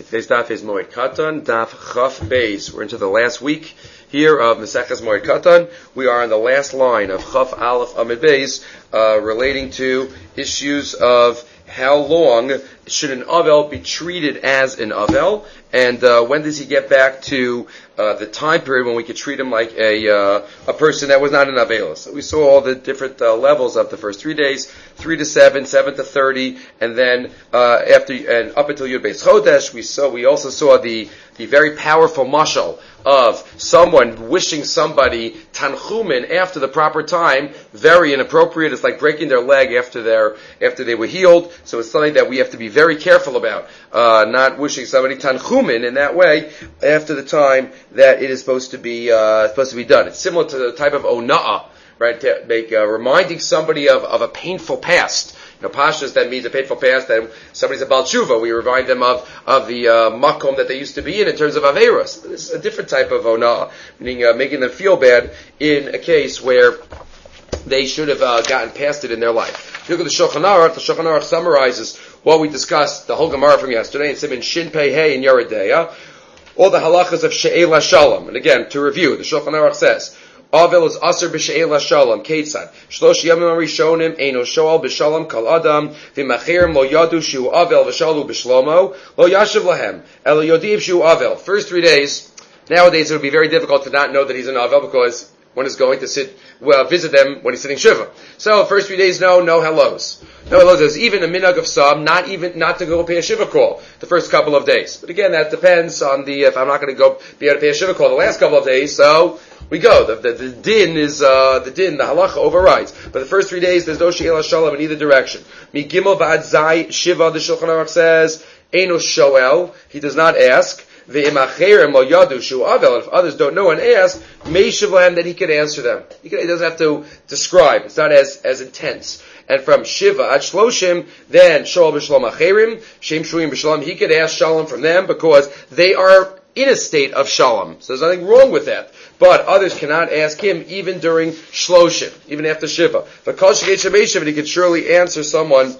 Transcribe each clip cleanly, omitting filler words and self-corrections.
Today's daf is Moed Katan, daf Chaf Beis. We're into the last week here of Maseches Moed Katan. We are on the last line of Chaf Aleph Amid Beis, relating to issues of how long should an Avel be treated as an Avel, and when does he get back to the time period when we could treat him like a person that was not an Avel. So we saw all the different levels of the first 3 days, 3 to 7, 7 to 30, and then up until Yud Beis Chodesh. We also saw the very powerful mashal of someone wishing somebody tanchumin after the proper time. Very inappropriate. It's like breaking their leg after they were healed. So it's something that we have to be very careful about, not wishing somebody tanchumin in that way after the time that it is supposed to be done. It's similar to the type of ona'ah, right? To make reminding somebody of a painful past. Pashas, that means a painful past, that somebody's a Baal Tshuva. We remind them of the makom that they used to be in terms of Averos. This is a different type of ona'ah, meaning making them feel bad in a case where they should have gotten past it in their life. If you look at the Shulchan Aruch summarizes what we discussed, the whole Gemara from yesterday, in Siman Shin Pei Hey in Yoreh De'ah, all the halachas of She'ela Shalom. And again, to review, the Shulchan Aruch says, Avel is aser b'she'ela shalom. Keitzad shlosh yamim rishonim eino shoal b'shalom kal adam v'machirim lo yadu shu avel v'shalu b'shlomo lo yashiv lahem elo yodiv shu avel. First 3 days, nowadays it would be very difficult to not know that he's an avel because one is going to visit them when he's sitting shiva. So first 3 days, no hellos. No hellos. There's even a minhag of some not to go pay a shiva call the first couple of days. But again, that depends on if I'm not going to go be able to pay a shiva call the last couple of days, so we go. The din is, the halacha overrides. But the first 3 days, there's no she'ela shalom in either direction. Mi gimel v'ad zai shiva, the Shulchan Aruch says, eino shoel, he does not ask. Ve'imacheirim lo yadu shu avel, if others don't know and ask, meishiv lahem, then he can answer them. He doesn't have to describe. It's not as intense. And from Shiva at Shloshim, then Shoal b'Shalom Acherim, Shem Shuyim b'Shalom, he could ask Shalom from them because they are in a state of Shalom. So there's nothing wrong with that. But others cannot ask him even during Shloshim, even after Shiva. But Kol Shegei Shabei he could surely answer someone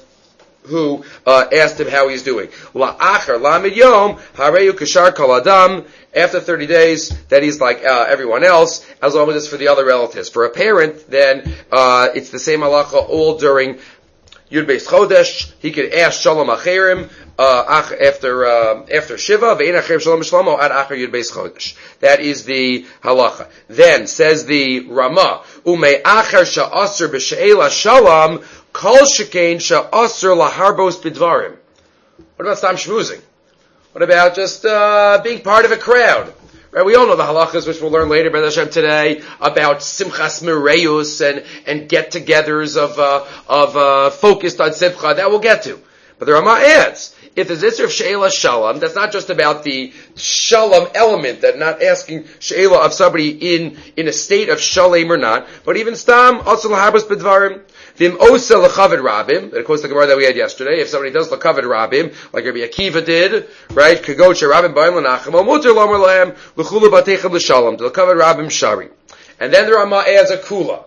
who asked him how he's doing. La'achar lamid yom hareyu kashar kol adam. After 30 days, that he's like everyone else, as long as it's for the other relatives. For a parent, then it's the same halacha all during Yud Beis Chodesh. He could ask Shalom Acherim after Shiva, Ve'en Acherim Shalom Shlomo ad Acher Yud Beis Chodesh. That is the halacha. Then says the Rama, Umei Acher Sha'asr b'She'ela Shalom Kol Shekain Sha'asr laharbos b'dvarim. What about stam shmuzing? What about just being part of a crowd? Right? We all know the halachas, which we'll learn later, B'ez Hashem, today, about simchas mereyus and get-togethers of focused on simcha. That we'll get to. But the Rama adds, if there's Isser of She'ela Shalom, that's not just about the Shalom element, that not asking She'ela of somebody in a state of Shalem or not, but even Stam, also L'habas B'dvarim, Vim Osa L'chavid Rabim, of course the Gemara that we had yesterday, if somebody does L'chavid Rabim, like Rabbi Akiva did, right, Kagocha Rabim Ba'im L'nachem, O Mutter L'omer L'hem, L'chulu B'atechem L'shalom, L'chavid Rabim Shari. And then the Rama adds a kula.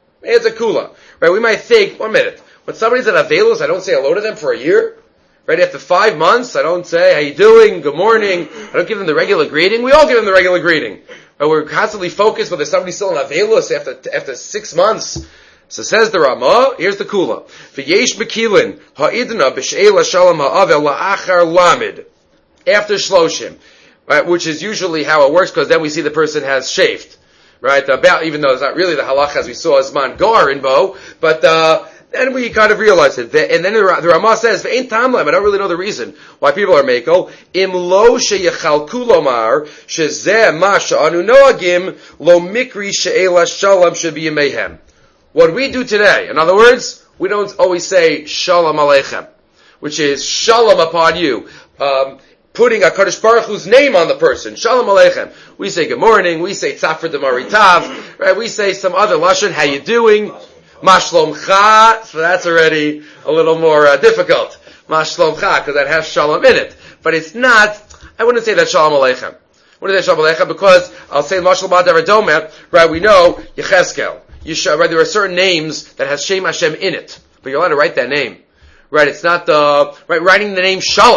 Right, we might think, 1 minute, when somebody's at Avelos, I don't say hello to them for a year? Right, after 5 months, I don't say, how you doing, good morning, I don't give them the regular greeting. We all give them the regular greeting. Right, we're constantly focused whether somebody's still in Avelos after 6 months. So says the Rama, here's the kula. V'yesh bekilin, ha'idna b'she'ela shalom ha'avel la'achar lamid. After shloshim. Right, which is usually how it works, because then we see the person has shaved. Right, even though it's not really the halacha as we saw as man gar in Bo, but, then we kind of realize it. And then the Rama says, "Ve'ein tamlam." I don't really know the reason why people are meko. Im lo sheyachalku lomar shezeh ma she'anu noagim lo mikri she'ela shalom shebiyamehem. What we do today, in other words, we don't always say shalom aleichem, which is shalom upon you. Putting a Kadosh Baruch Hu's name on the person. Shalom aleichem. We say good morning. We say tzafar demaritav. Right? We say some other lashon. How you doing? Mashlomcha, so that's already a little more difficult. Mashlomcha, because that has shalom in it. But it's not, I wouldn't say that shalom aleichem. What is that shalom aleichem? Because I'll say mashlomah devadomet, right, we know Yecheskel. Right, there are certain names that has Shem Hashem in it. But you're allowed to write that name. Right, it's not right, writing the name Shalom.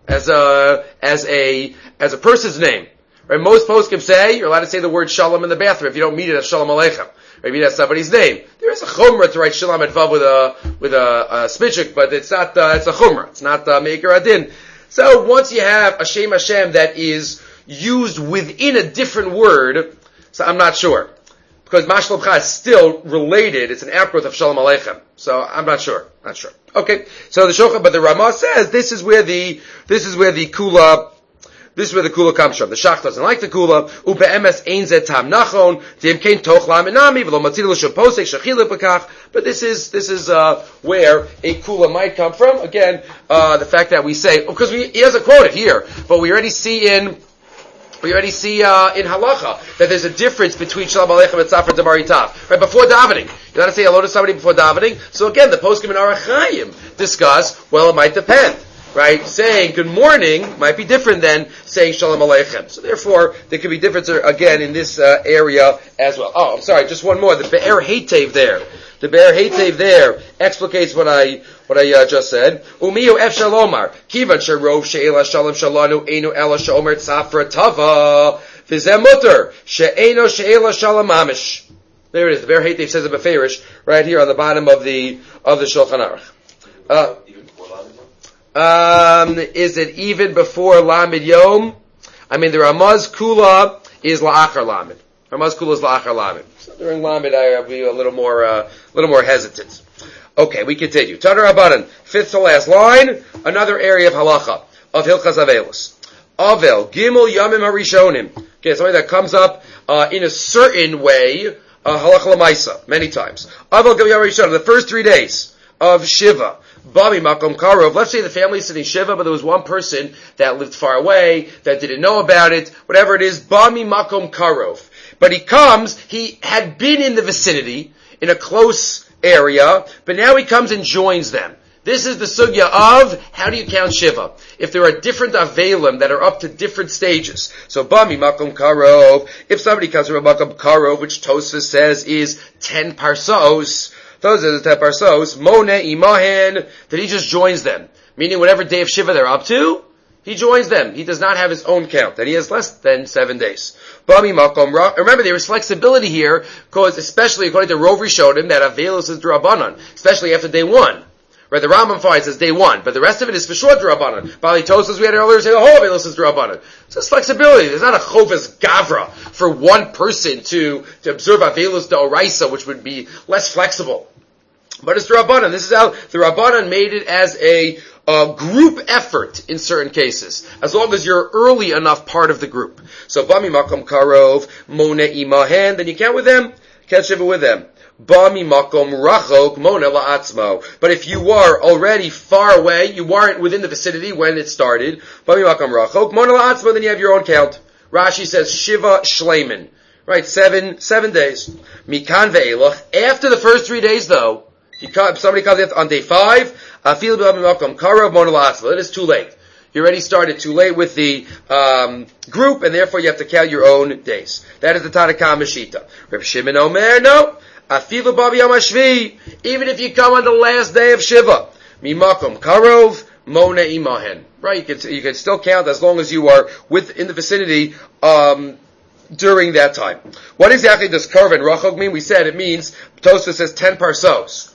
as a person's name. Right? Most poskim say you're allowed to say the word shalom in the bathroom if you don't mean it as shalom aleichem. Maybe that's somebody's name. There is a chumrah to write shalom at vav with a smidchik, but it's not. It's a chumrah. It's not meikar adin. So once you have a Shem Hashem that is used within a different word, so I'm not sure. Because Mashal B'cha is still related, it's an outgrowth of Shalom Aleichem. So I'm not sure. Okay. So the Shulchan, but the Ramah says this is where the Kula comes from. The Shach doesn't like the Kula. Ube'emes ein zeh tam nachon, dimkein toch la'menami, v'lo matzil l'shem posek, shachil l'pekach. But this is where a Kula might come from. Again, the fact that we say, because he doesn't quote it here, but we already see in halacha that there's a difference between Shalom Aleichem and Tzafar Damar Itav. Right, before davening. You got to say hello to somebody before davening. So again, the poskim and Arach Chaim discuss, well, it might depend. Right? Saying good morning might be different than saying Shalom Aleichem. So therefore, there could be difference again in this area as well. Oh, I'm sorry, just one more. The Be'er Heitev there. The Be'er Heitev there explicates what I just said. Umiyu ef shalomar kivan sherov she'ela shalom shalanu einu ela she'omer tzafra tava v'zeh muter she'eno she'ela shalom mamish. There it is. The Be'er Heitev says it beferish right here on the bottom of the Shulchan Aruch. Is it even before Lamed Yom? I mean, the Ramaz Kula is La'achar Lamed. Ramaz Kula is La'achar Lamed. So during Lamed, I'll be a little more hesitant. Okay, we continue. Tana Rabbanan, fifth to last line, another area of halacha, of Hilchas Avelos. Avel, Gimel Yamim Harishonim. Okay, something that comes up, in a certain way, halacha l'maisa, many times. Avel Gimel Yamim Harishonim, the first 3 days of Shiva. Bami Makom Karov. Let's say the family is sitting Shiva, but there was one person that lived far away, that didn't know about it, whatever it is, Bami Makom Karov. But he comes, he had been in the vicinity, in a close area, but now he comes and joins them. This is the sugya of, how do you count Shiva? If there are different avelim that are up to different stages. So, Bami Makom Karov, if somebody comes from a Makom Karov, which Tosfos says is 10 parsos, those are the 10 parsos, Mone Imahen, that he just joins them. Meaning whatever day of Shiva they're up to, he joins them. He does not have his own count, and he has less than 7 days. Bami Makom Ra. Remember, there is flexibility here, because especially according to Rov Rishonim, that Avelos is D'Rabbanan, especially after day 1. Right, the Rambam finds as day 1, but the rest of it is for sure D'Rabbanan. Bali Tosas, we had earlier, say the whole Avelos is D'Rabbanan. So there's flexibility. There's not a Chovas Gavra for one person to observe Avelos D'Oraisa, which would be less flexible. But it's D'Rabbanan. This is how the Rabbanan made it as a group effort in certain cases, as long as you're early enough part of the group. So Bami Makom Karov, Mone Imahen, then you count with them, count Shiva with them. Bami Makom Rachok, Mone La'atzmo. But if you are already far away, you weren't within the vicinity when it started, Bami Makom Rachok, Mone La'atzmo, then you have your own count. Rashi says Shiva Shleiman. Right, 7 days. Mikan Ve'elach. After the first 3 days though, somebody comes on day 5, it is too late. You already started too late with the group, and therefore you have to count your own days. That is the Tanakh Meshita. Reb Shimon Omer, no. Afilu Babi Yom Hashvi, even if you come on the last day of Shiva, Mimakom Karov, Mone Imahen. Right, you can still count as long as you are in the vicinity, during that time. What exactly does Karov and Rachok mean? We said it means, Tosfos says 10 parsos.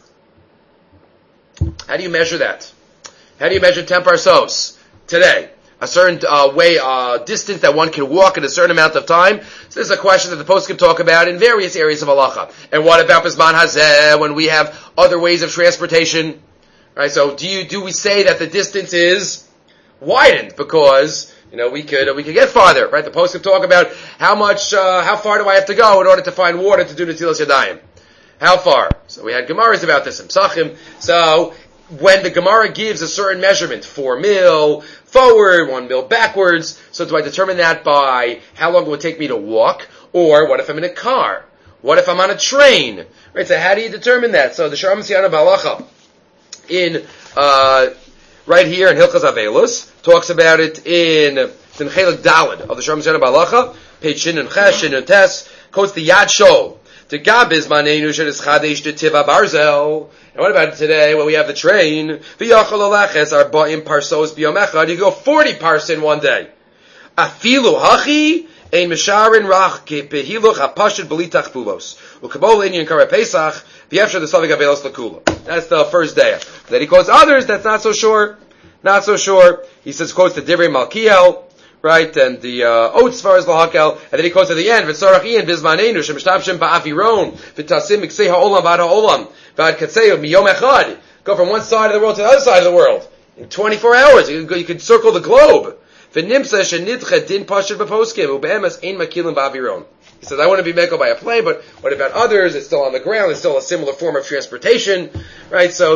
How do you measure that? How do you measure 10 parsos today? A certain distance that one can walk in a certain amount of time. So this is a question that the poskim talk about in various areas of halacha. And what about Bisman Hazeh, when we have other ways of transportation? Right, so do we say that the distance is widened because, we could get farther, right? The poskim talk about how far do I have to go in order to find water to do Netilas Yadayim? How far? So we had Gemaras about this in Psachim. So when the Gemara gives a certain measurement, 4 mil forward, 1 mil backwards, so do I determine that by how long it would take me to walk? Or what if I'm in a car? What if I'm on a train? Right, so how do you determine that? So the Sha'ar Messiana Balacha in right here in Hilchas Avelos talks about it in Chelik Daled of the Sha'ar Messiana Balacha, page Shin and Ches, Shin and Tes, quotes the Yad Shol. The gabiz manenu shenis chadesh de tiva barzel. And what about today when we have the train? V'yachol aleches arba'im parsos b'yom echad. You go 40 pars in one day. Afilu hachi ein misharin rach behiluch hapashut b'litach pulos. Ukabol inyan kara pesach v'yefshar the savig avelos lakula. That's the first day. Then he quotes others that's not so sure. Not so sure. He says, quotes the Divrei Malkiel, right, and the Oath Svaras Lahakel, and then he quotes at the end, V'tzorach iyan bizmanenu shemishtabshem ba'aviron v'tasim miksei ha'olam v'ad ha'olam v'ad katzeo miyom echad. Go from one side of the world to the other side of the world in 24 hours. You could circle the globe. V'nimsa shenidche din pashut v'poskim u'be'emes ein makilim ba'aviron. He says, I want to be meko by a plane, but what about others? It's still on the ground. It's still a similar form of transportation, right? So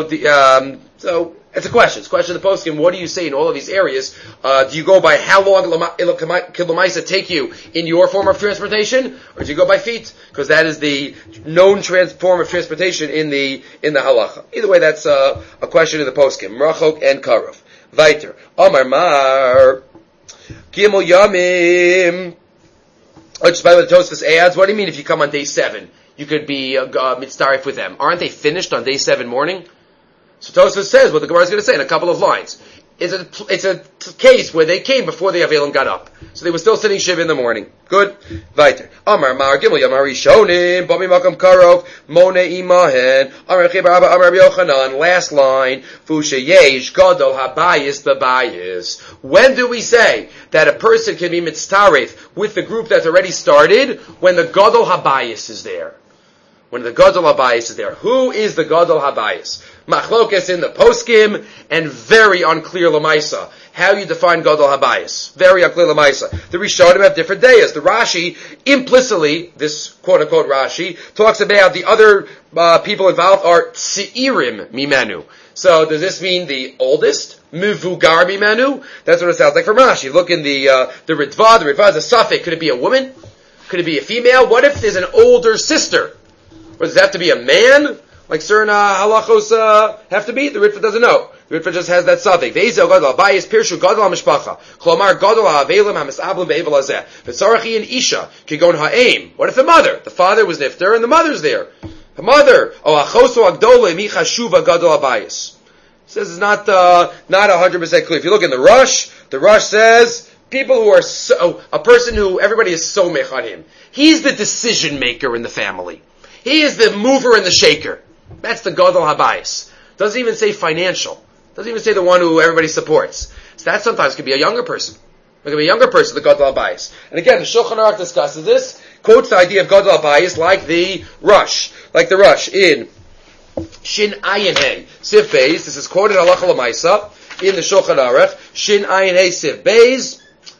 so it's a question. It's a question of the poskim. What do you say in all of these areas? Do you go by how long could Lamaisa take you in your form of transportation, or do you go by feet? Because that is the known form of transportation in the halacha. Either way, that's a question of the poskim. Rachok and Karov. Weiter. Amar Mar. Gimel Yamim. Just by the Tosfos adds, what do you mean if you come on day 7? You could be mitzdarif with them. Aren't they finished on day 7 morning? So Tosfos says what the Gemara is going to say in a couple of lines. It's a case where they came before the Avelim got up. So they were still sitting Shiva in the morning. Good? Weiter. Amar Mar Gimel Yamari Shonim, Bami Makam Karov, Mone Imahen, Amar Chibar Abba, Amar Yochanan, last line, Fusha Yesh, Gadol Habayis Babayis. When do we say that a person can be mitztaref with the group that's already started? When the Gadol Habayis is there. When the Gadol Habayis is there. Who is the Gadol Habayis? Machlokes in the poskim, and very unclear Lamaisa. How you define Gadol Habayis. Very unclear Lamaisa. The Rishonim have different days. The Rashi, implicitly, this quote-unquote Rashi, talks about the other people involved are Tzi'irim Mimenu. So does this mean the oldest? Mivugar Mimenu? That's what it sounds like from Rashi. Look in the Ritva. The Ritva is a suffix. Could it be a woman? Could it be a female? What if there's an older sister? Or does it have to be a man? Like certain halachos have to be? The Ritva doesn't know. The Ritva just has that suffix. Ve'ezel gadol habayis pirshu gadol ha'mishpacha. Klomar gadol ha'avelim ha'misablim be'evel hazeh. V'tzarachi and isha kigon ha'aim. What if the mother? The father was nifter and the mother's there. The mother. O achoso agdole mi chashuva gadol habayis. Says it's not 100% clear. If you look in the Rush says people who are a person who everybody is somech on him. He's the decision maker in the family. He is the mover and the shaker. That's the Gadol Habayis. Doesn't even say financial. Doesn't even say the one who everybody supports. So that sometimes could be a younger person. It could be a younger person, the Gadol Habayis. And again, the Shulchan Aruch discusses this, quotes the idea of Gadol Habayis like the Rush in Shin Ayin Hey Sif Beis. This is quoted Halacha L'Maisa in the Shulchan Aruch. Shin Ayin Hey Sif Beis.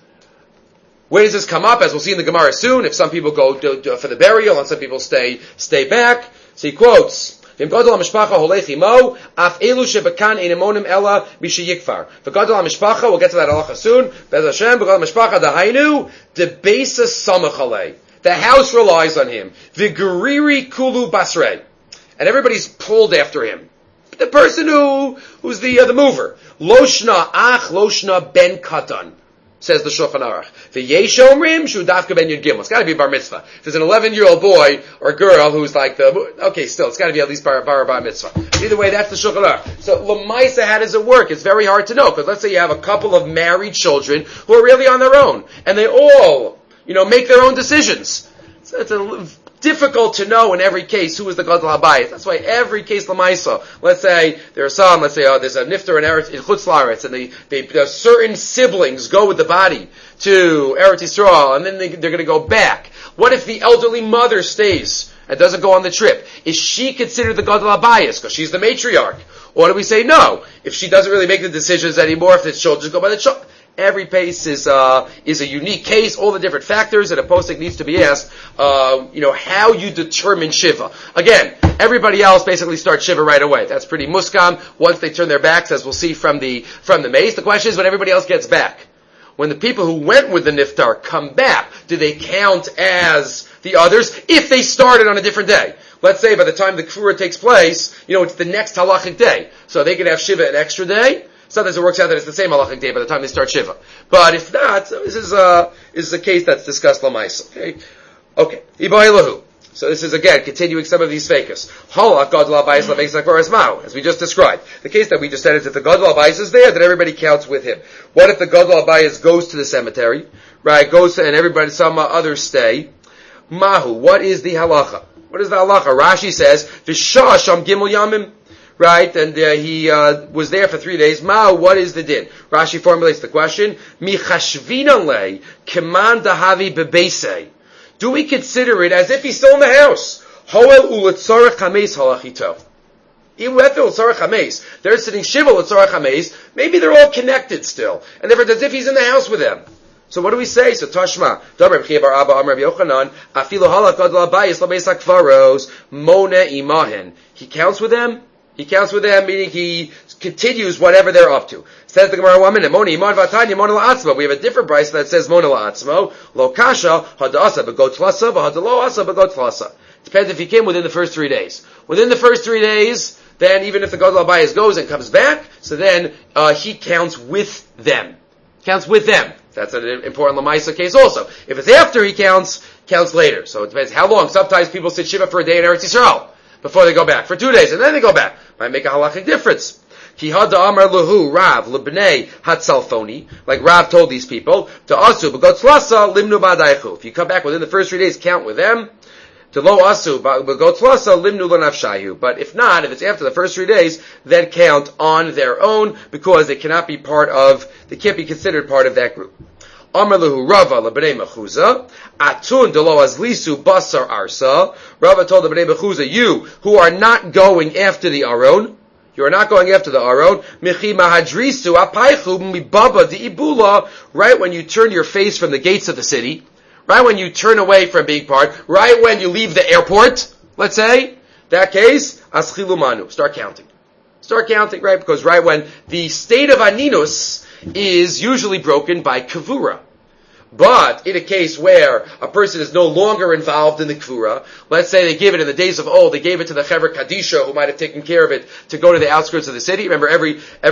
Where does this come up? As we'll see in the Gemara soon, if some people go for the burial and some people stay back. So he quotes, V'im gadol ha'mishpacha holech imo, af elu shebekan ein emonim ela mishayikfar. V'gadol ha'mishpacha, we'll get to that halacha soon, Bez Hashem, v'gadol ha'mishpacha dahainu, debesa samachalei. The house relies on him. V'geriri kulu basrei. And everybody's pulled after him. The person who's the mover. Loshna ach, loshna ben katan. Says the Shulchan Aruch. The Yesh Omrim Shu Dafka Ben Yud Gimel. It's got to be bar mitzvah. If there's an 11-year-old boy or girl who's like it's got to be at least bar mitzvah. Either way, that's the Shulchan Aruch. So L'maisa, how does it work? It's very hard to know, because let's say you have a couple of married children who are really on their own, and they all, make their own decisions. So it's difficult to know in every case who is the Gadol Habayis. That's why every case L'maisa, let's say there's a nifter in Chutz La'aretz, and certain siblings go with the body to Eretz Yisrael, and then they're going to go back. What if the elderly mother stays and doesn't go on the trip? Is she considered the Gadol Habayis because she's the matriarch? Or do we say no? If she doesnn't really make the decisions anymore, if the children go by the children. Every case is a unique case, all the different factors, and a posting needs to be asked, how you determine Shiva. Again, everybody else basically starts Shiva right away. That's pretty muskam. Once they turn their backs, as we'll see from the mace. The question is when everybody else gets back. When the people who went with the Niftar come back, do they count as the others if they started on a different day? Let's say by the time the Kfura takes place, it's the next halachic day. So they could have Shiva an extra day. Sometimes it works out that it's the same halachic day by the time they start Shiva. But if not, this is a case that's discussed L'maisa. Okay. Iba'ilahu. So this is, again, continuing some of these fakers. As we just described. The case that we just said is if the Gadol Abayis is there, then everybody counts with him. What if the Gadol Abayis goes to the cemetery, right, and everybody, some others stay? Mahu, what is the halacha? What is the halacha? Rashi says, V'shah sham gimel yamim. Right, and he was there for 3 days. Ma'u, what is the din? Rashi formulates the question. Mi chashvina le keman dahavi bebeisei. Do we consider it as if he's still in the house? Hoel uletzorach hameis halachito. Even if they're sitting shiva letzorach hameis, maybe they're all connected still, and therefore it's as if he's in the house with them. So what do we say? So Tashma, Dabar B'chia Bar Abba Amar Yochanan, Afilu Halak Gadol Abayis Labeis Hakvaros Mone Imahin. He counts with them. He counts with them, meaning he continues whatever they're up to. Says the Gemara 1 minute, Moni Iman Vatanya Mona La'atzmo. We have a different price that says Mona La'atzmo. Lo Kasha Hadasa B'Got Tlasa V'Hadalo Asa B'Got Tlasa. Depends if he came within the first 3 days. Within the first 3 days, then even if the Gadol Abayis goes and comes back, so then he counts with them. Counts with them. That's an important Lamaisa case also. If it's after he counts later. So it depends how long. Sometimes people sit Shiva for a day in Eretz Yisrael before they go back. For 2 days, and then they go back. Might make a halachic difference. Ki hada amar lahu Rav lebnei hatzalfoni, like Rav told these people, to asu b'got tlasa limnu b'adaychu. If you come back within the first 3 days, count with them. To lo asu b'got tlasa limnu l'nafshayu. But if not, if it's after the first 3 days, then count on their own, because they can't be considered part of that group. Amar lahu Rava lebnei mechuza atun delo azlisu basar arsa. Rava told the bnei mechuza, you who are not going after the aron, you are not going after the aron. Michi mahadrisu apaychu mibaba diibula. Right when you turn your face from the gates of the city, right when you turn away from being part, right when you leave the airport, let's say, that case, aschilu manu. Start counting, right? Because right when the state of aninus is usually broken by kavura. But in a case where a person is no longer involved in the kavura, let's say they give it in the days of old, they gave it to the Chever Kadisha who might have taken care of it to go to the outskirts of the city. Remember, every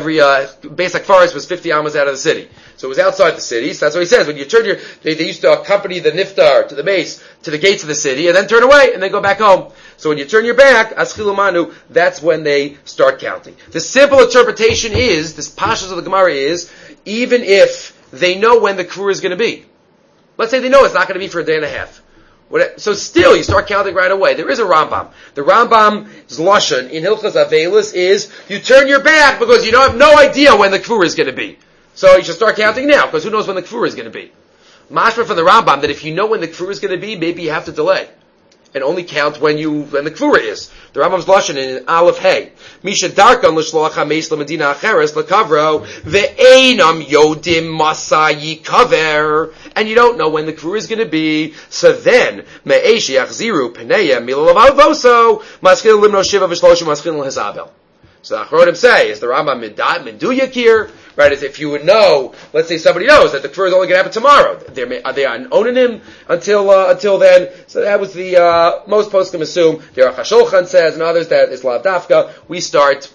Beis HaKfaros was 50 amas out of the city. So it was outside the city. So that's what he says. When you turn they used to accompany the niftar to the mace, to the gates of the city, and then turn away, and then go back home. So when you turn your back, aschilumanu, that's when they start counting. The simple interpretation is, this pashas of the Gemara is, even if they know when the kavura is going to be. Let's say they know it's not going to be for a day and a half. So still, you start counting right away. There is a Rambam. The Rambam's lashon in Hilchos Avelis is, you turn your back because you don't have no idea when the kavura is going to be. So you should start counting now, because who knows when the kavura is going to be. Mashma from the Rambam that if you know when the kavura is going to be, maybe you have to delay. And only count when the kavura is. The Rambam's lashon in Aleph Hey. Misha darkan l'shloach hameis l'medina acheres l'kavro ve'einam yodim masa yikaver. And you don't know when the kavura is going to be. So then me'esh yachziru pneya milalav alvoso maskil limno shiva v'shloshim maskil l'hezabel. So the Achronim say, is the Rambam Menduyak here? Right, as if you would know, let's say somebody knows that the kavura is only going to happen tomorrow. They are owning him until then. So that was the, most poskim assume, the Aruch HaShulchan says, and others that is Lav Dafka, we start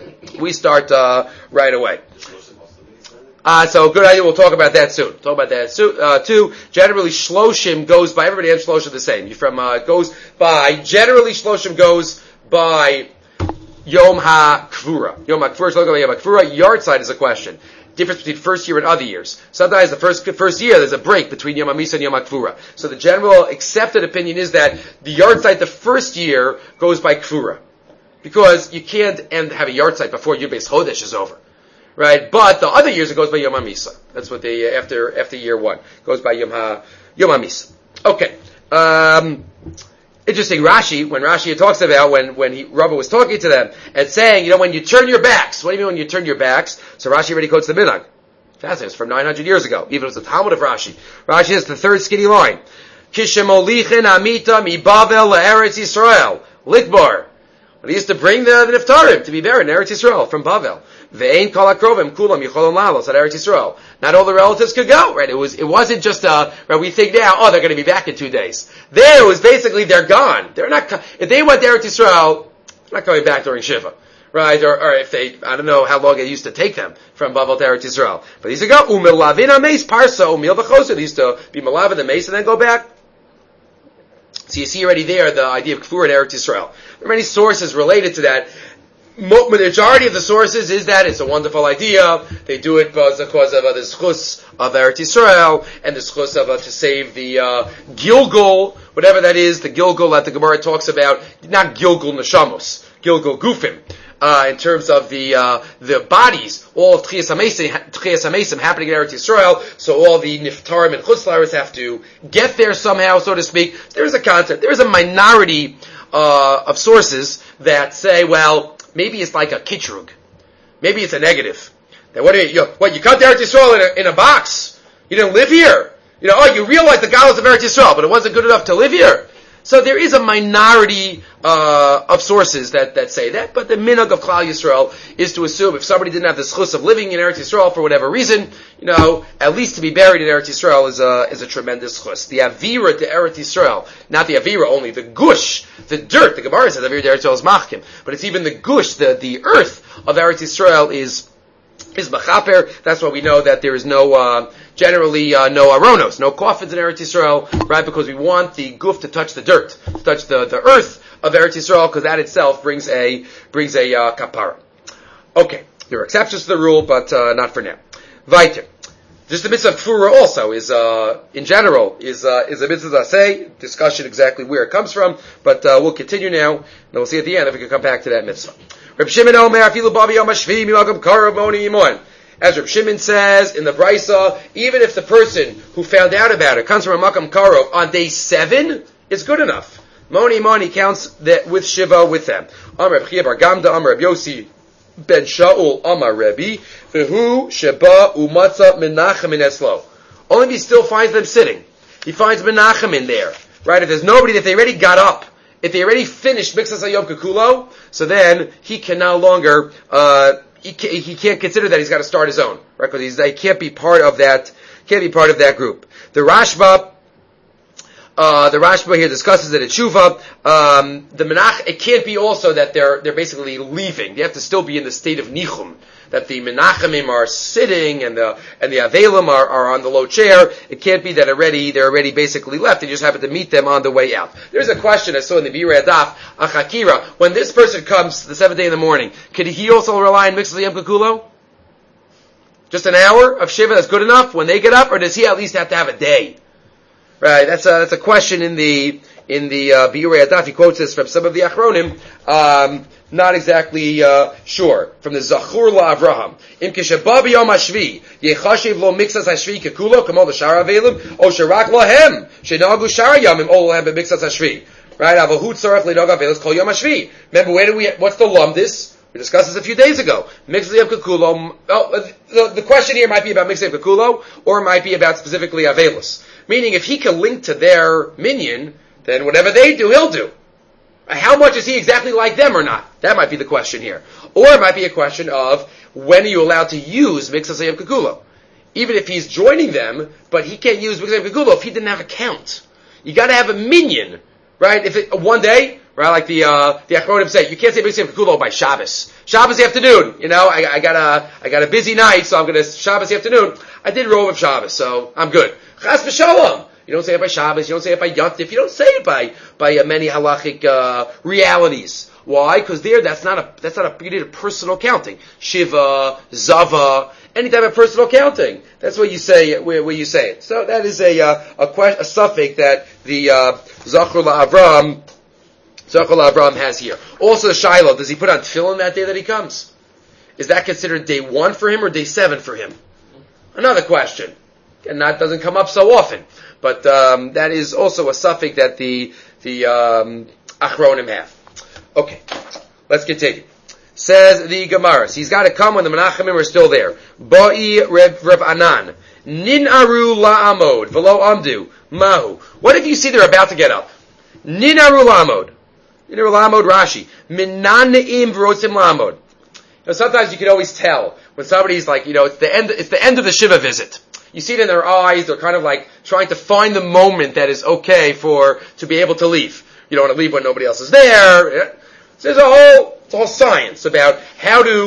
right away. So good idea, we'll talk about that soon. Too. Generally, Shloshim goes by, everybody has Shloshim the same. Generally Shloshim goes by Yom HaKvura. Yom HaKvura, yard side is a question. Difference between first year and other years. Sometimes the first year there's a break between Yom HaMisa and Yom HaKvura. So the general accepted opinion is that the yard site the first year goes by Kvura. Because you can't have a yard site before Yud Beis Chodesh is over. Right? But the other years it goes by Yom HaMisa. That's what they, after year one, goes by Yom HaMisa. Okay. Interesting, Rashi, when Rashi talks about when Rava was talking to them and saying, when you turn your backs, what do you mean when you turn your backs? So Rashi already quotes the Minhag. Fascinating, it's from 900 years ago. Even it was the Talmud of Rashi. Rashi has the third skinny line. Kishemolichin amita mi Bavel la'eretz Yisrael. Likbar. When he used to bring the Niftarim to be buried in Eretz Yisrael from Bavel. Ve'ein kol hakrovim kulam yicholam lalos at Eretz Yisrael. Not all the relatives could go, right? It wasn't just, right, we think now, they're going to be back in 2 days. There, it was basically, they're gone. They're not, if they went to Eretz Yisrael, they're not coming back during Shiva. Right? Or if they, I don't know how long it used to take them from Bavel to Eretz Yisrael. But these used to go, umilavin ameis parsa, umil v'chosa. They used to be malavin the mace and then go back. So you see already there the idea of Kfur in Eretz Yisrael. There are many sources related to that. The majority of the sources is that it's a wonderful idea. They do it because of the schus of Eretz Yisrael and the schus of to save the Gilgul, whatever that is, the Gilgul that the Gemara talks about, not Gilgul Neshamos, Gilgul Gufim. In terms of the bodies, all of Tchias HaMesim happening in Eretz Yisrael, so all the Niftarim and Chutz La'aretz have to get there somehow, so to speak. There is a concept. There is a minority of sources that say, well, maybe it's like a kitrug. Maybe it's a negative. That you cut Eretz Yisrael in a box? You didn't live here? You realize the galus of Eretz Yisrael, but it wasn't good enough to live here? So there is a minority of sources that say that, but the minhag of Klal Yisrael is to assume if somebody didn't have the schus of living in Eretz Yisrael for whatever reason, at least to be buried in Eretz Yisrael is a tremendous schus. The avira to Eretz Yisrael, not the avira only, the gush, the dirt. The Gemara says avira to Eretz Yisrael is machkim, but it's even the gush, the earth of Eretz Yisrael is machaper. That's why we know that there is generally no aronos, no coffins in Eretz Yisrael, right? Because we want the guf to touch the dirt, to touch the earth of Eretz Yisrael, because that itself brings a kapara. Okay, there are exceptions to the rule, but not for now. Weiter. Just the mitzvah of kfura also is, in general, is a mitzvah say. Discussion exactly where it comes from, but we'll continue now, and we'll see at the end if we can come back to that mitzvah. Reb Shimon Omer afilu babi yom hashvi milagam karav moni imon. As Reb Shimon says in the Brisa, even if the person who found out about it comes from a makam karov on day 7, it's good enough. Moni counts that with Shiva with them. Amar Reb Chia bar Gamda, Amar Reb Yosi ben Shaul, Amar Rebbe, V'hu sheba umatza menachem in eslo. Only if he still finds them sitting. He finds menachem in there. Right? If there's nobody, if they already got up, if they already finished Mixas HaYom Kekulo, so then he can no longer, he can't consider that he's got to start his own, right? Because he can't be part of that group. The Rashba here discusses that at Tshuva, the Menach, it can't be also that they're basically leaving. They have to still be in the state of Nichum. That the Menachemim are sitting and the Avelim are on the low chair. It can't be that they're already basically left. They just happen to meet them on the way out. There's a question I saw in the Birei Adaf, Achakira. When this person comes the 7th day in the morning, could he also rely on Mixas Yom Kekulo? Just an hour of Shiva, that's good enough when they get up, or does he at least have to have a day? Right, that's a question in the Birei Adaf. He quotes this from some of the Achronim. Not exactly sure. From the Zachur LaAvraham. Im kisheba b'yom hashvi yechashiv lo mixas hashvi kekulo kamo l'shar avelim o sherak lohem shenagu shar yamim o lohem b'mixas hashvi. Right? Avahu tzarech lenog avelis kol yom hashvi. Remember, what's the lumdis? We discussed this a few days ago. Mixas yom kekulo. The question here might be about mixas yom kekulo, or it might be about specifically avelis. Meaning, if he can link to their minion, then whatever they do, he'll do. How much is he exactly like them or not? That might be the question here. Or it might be a question of, when are you allowed to use Mixas Yom Kekulo? Even if he's joining them, but he can't use Mixas Yom Kekulo if he didn't have a count. You gotta have a minion, right? If one day, right, like the Achronim say, you can't say Mixas Yom Kekulo by Shabbos. Shabbos afternoon, I got a busy night, so I'm gonna, Shabbos afternoon, I did Rov of Shabbos, so I'm good. Chas v'shalom. You don't say it by Shabbos, you don't say it by Yontif, you don't say it by many halachic realities. Why? Because that's not a you need a personal counting. Shiva, Zava, any type of personal counting. That's what you say where you say it. So that is a suffix that the Zachor LaAvraham has here. Also, Shiloh, does he put on tefillin that day that he comes? Is that considered day 1 for him or day 7 for him? Another question. And that doesn't come up so often. But that is also a suffix that the Achronim have. Okay, let's continue. Says the Gemara, he's got to come when the Menachemim are still there. Ba'i Reb Anan, Nin Aru La'amod, V'lo Amdu, Mahu. What if you see they're about to get up? Nin Aru La'amod. Nin Aru La'amod, Rashi. Minan Ne'im V'rotzim La'amod. Sometimes you can always tell when somebody's like, it's the end of the Shiva visit. You see it in their eyes, they're kind of like trying to find the moment that is okay to be able to leave. You don't want to leave when nobody else is there. So there's a whole science about how to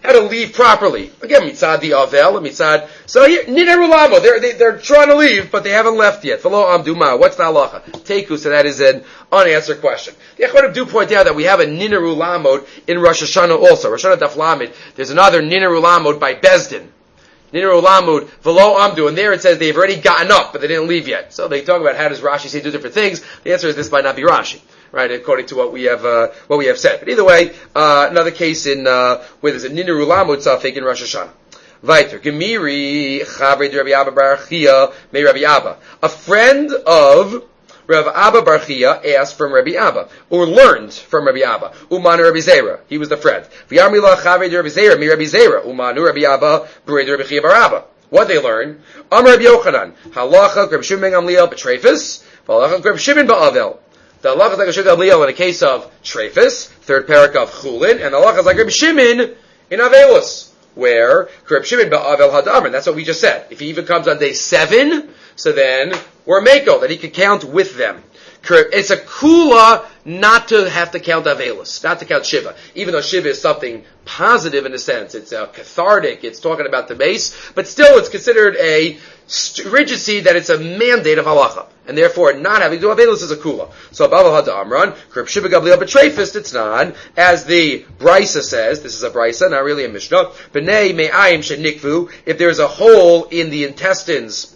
how to leave properly. Again, mitzad the avel and mitzad. So here, niner ulamo, they're trying to leave, but they haven't left yet. V'lo amdu ma. What's the halacha? Teku, so that is an unanswered question. The Achronim do point out that we have a niner ulamod in Rosh Hashanah also. Rosh Hashanah Daf Lamed. There's another niner ulamod by Bezdin. Niner ulamod v'lo amdu, and there it says they've already gotten up, but they didn't leave yet. So they talk about how does Rashi say two different things. The answer is this might not be Rashi. Right, according to what we have said. But either way, another case in where there's a niner ulamod tzafik in Rosh Hashanah. Weiter, Gemiri Chavre Rabbi Abba Bar Chia May Rabbi Abba. A friend of Rabbi Abba Bar Chia asked from Rabbi Abba, or learned from Rabbi Abba. Umanu Rabbi Zera, he was the friend. V'yamila Chavre Rabbi Zera May Rabbi Zera. Umanu Rabbi Abba B'rei Rabbi Chia Bar Abba. What they learn? Amar Rabbi Yochanan Halacha Rabbi Shimon Gamliel B'Trefus. Halacha Rabbi Shimon Ba'avel. The halacha is like Rabbi Gamliel in a case of Trefus, third parak of Chulin, and the halacha is like Rabbi Shimon in Avelus, where Rabbi Shimon ba'avel hadamar. That's what we just said. If he even comes on day 7, so then we're meko, that he could count with them. It's a kula not to have to count Avelus, not to count Shiva. Even though Shiva is something positive in a sense. It's cathartic, it's talking about the base, but still it's considered a stringency that it's a mandate of halacha. And therefore, not having to do Avelus is a kula. So, Bavel Hada Amran, Krib Shiva Gabliel B'Trefus, it's not. As the Brisa says, this is a Brisa, not really a Mishnah, B'nei Me'ayim Shenikvu, if there's a hole in the intestines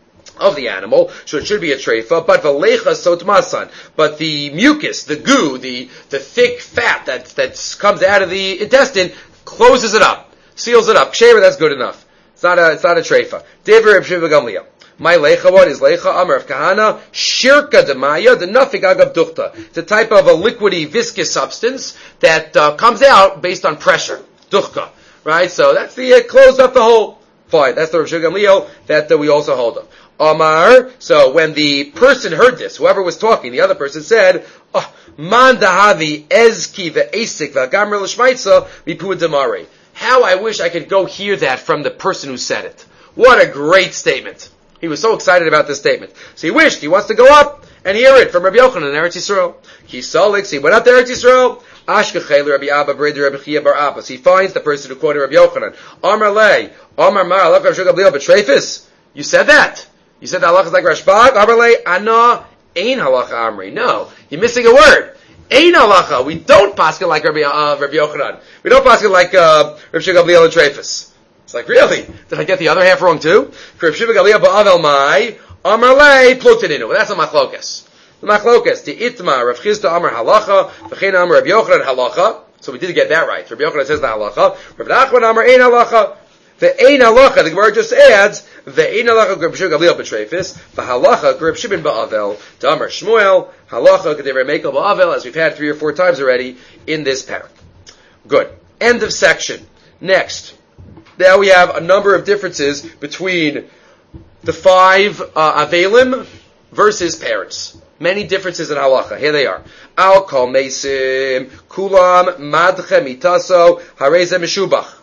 of the animal, so it should be a treifa, but v'lecha sotmasan. But the mucus, the goo, the thick fat that comes out of the intestine, closes it up, seals it up. Ksheira, that's good enough. It's not a treifa. Dever Reb Shiva Gamliel. My lecha, what is lecha? Amar of Kahana, shirka demaya, the nafik agav duchta. It's a type of a liquidy, viscous substance that comes out based on pressure. Duchka. Right? So that's the, closed up the hole. Fine. That's the Reb Shiva Gamliel that we also hold of. Amar, so when the person heard this, whoever was talking, the other person said, Man dahavi ezki ve'esik ve'gamr l'shmaitza mipu demare. How I wish I could go hear that from the person who said it. What a great statement. He was so excited about this statement. So he wished, he wants to go up and hear it from Rabbi Yochanan in Eretz Yisrael. He went up to Eretz Yisrael. Ashkechel Rabbi Abba Breder Rabbi Chia Bar Abba. So he finds the person who quoted Rabbi Yochanan. Amar lei, Amar mar, Alach Rav Shugab Leo B'Trefus. You said that. You said the halacha is like Rashbag. Amar lei, Ana, Ein halacha Amri. No, you're missing a word. Ein halacha. We don't paskin like Rabbi Yochanan. We don't paskin like Rav Shugab Leo B'Trefus. It's like, really? Did I get the other half wrong too? Rav Shiva Gamliel ba'avel mai, Amar lei, plutininu. Well, that's a machlokas. The machlokas, the itma, Rav Chizda Amar halacha, v'chein Amar Rabbi Yochanan halacha. So we did get that right. Rabbi Yochanan says the halacha. Rav Nachman Amar ein halacha. The ein halacha, the Gemara just adds, the ein halacha Rav Shiva Gamliel b'Trefus, the halacha Rav Shimon ba'avel, to Amar Shmuel, halacha K'dever Mekel ba'avel, as we've had 3 or 4 times already in this parak. Good. End of section. Next. Now we have a number of differences between the 5 Avelim versus parents. Many differences in halacha. Here they are. Al kol meisim kulam madche mitaso hareze meshubach.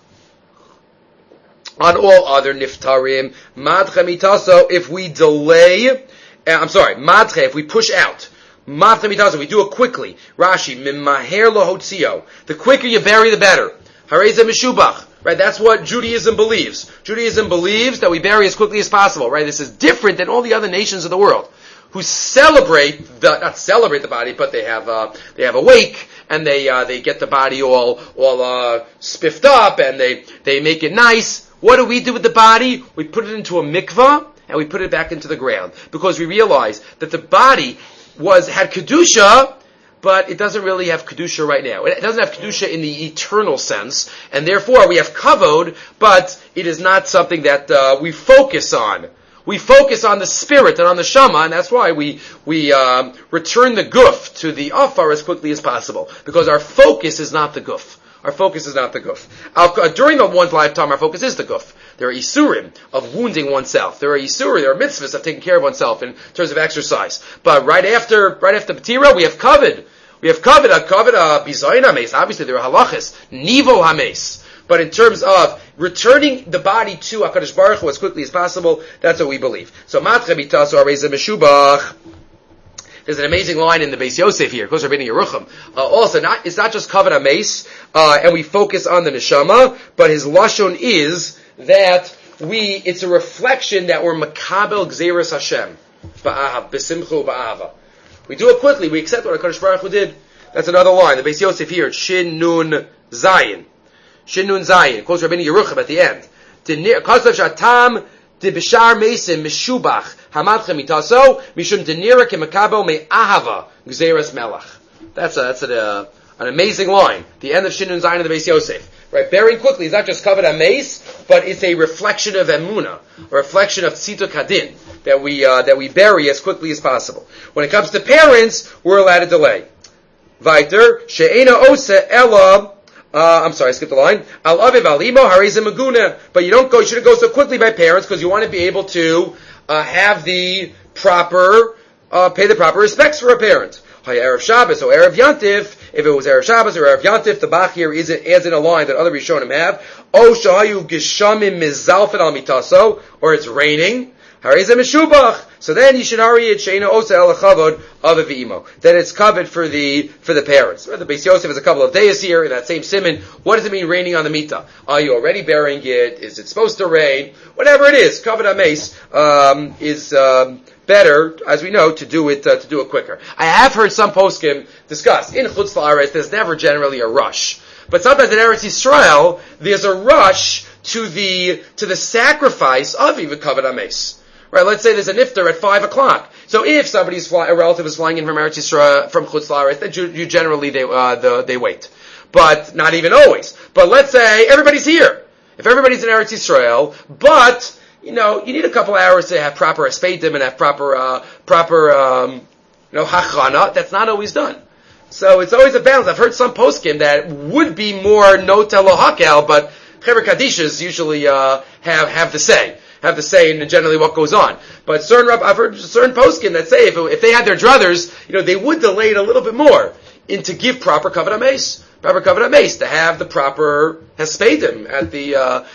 On all other niftarim, madche mitaso, if we delay, madche, if we push out, madche mitaso, we do it quickly. Rashi, mimaher lohotzio. The quicker you bury, the better. Hareze meshubach. Right, that's what Judaism believes. Judaism believes that we bury as quickly as possible. Right, this is different than all the other nations of the world who not celebrate the body, but they have a wake and they get the body all spiffed up and they make it nice. What do we do with the body? We put it into a mikvah and we put it back into the ground because we realize that the body had kedusha. But it doesn't really have kedusha right now. It doesn't have kedusha in the eternal sense, and therefore we have kavod, but it is not something that we focus on. We focus on the spirit and on the shama, and that's why we return the guf to the afar as quickly as possible, because our focus is not the guf. Our focus is not the guf. During one's lifetime, our focus is the guf. There are isurim of wounding oneself. There are mitzvahs of taking care of oneself in terms of exercise. But right after B'tira, we have kavod. We have kavod, bizayin hames. Obviously, there are halachas, nivo hames. But in terms of returning the body to HaKadosh Baruch Hu as quickly as possible, that's what we believe. So, matche mitaso areza meshubach. There's an amazing line in the Beis Yosef here. Of course, Rabbeinu Yerucham. Also, it's not just kavod hameis, and we focus on the neshama, but his lashon is that it's a reflection that we're makabel gzeras Hashem, ba'ahav, b'simchu ba'ahava. We do it quickly. We accept what HaKadosh Baruch Hu did. That's another line. The Beis Yosef here, Shin Nun Zayin. Shin Nun Zayin. Quotes Rabbeinu Yerucham at the end. Kasav shatam de bishar meisim mishubach hamadchem mitaso mishum denira kemakabo me'ahava gzeras melach. That's an amazing line. The end of Shin Nun Zayin of the Beis Yosef. Right, burying quickly is not just kavod hameis, but it's a reflection of emunah, a reflection of tzituk hadin that we bury as quickly as possible. When it comes to parents, we're allowed to delay. Vayter she'ena osa ela. I skipped the line. Al aviv al imo harizim maguna. But you shouldn't go so quickly by parents because you want to be able to have the proper, pay the proper respects for a parent. Erev Shabbos or Erev Yantif. If it was Erev Shabbos or Erev Yantif, the Bach here adds in a line that other Rishonim have. O shahayu gishamim mizalfet al mitaso, or it's raining. Harizim mishubach. So then you should hurry it sheina osa el chavod of avimo. Then it's covered for the parents. The Beis Yosef has a couple of days here in that same siman. What does it mean raining on the mita? Are you already burying it? Is it supposed to rain? Whatever it is, kavod hameis is better, as we know, to do it quicker. I have heard some poskim discuss in Chutz La'aretz. There's never generally a rush, but sometimes in Eretz Yisrael there's a rush to the sacrifice of even kavod hameis. Right? Let's say there's a niftar at 5:00. So if a relative is flying in from Eretz Yisrael from Chutz La'aretz, then you generally they wait, but not even always. But let's say everybody's here. If everybody's in Eretz Yisrael, but you need a couple hours to have proper espedim and have proper hachana. That's not always done. So it's always a balance. I've heard some poskim that would be more nota lo hakel, but Chever Kadishas usually have the say in generally what goes on. But I've heard certain poskim that say if they had their druthers, they would delay it a little bit more to give proper kavod hameis. Proper kavod hameis, to have the proper hespedim at the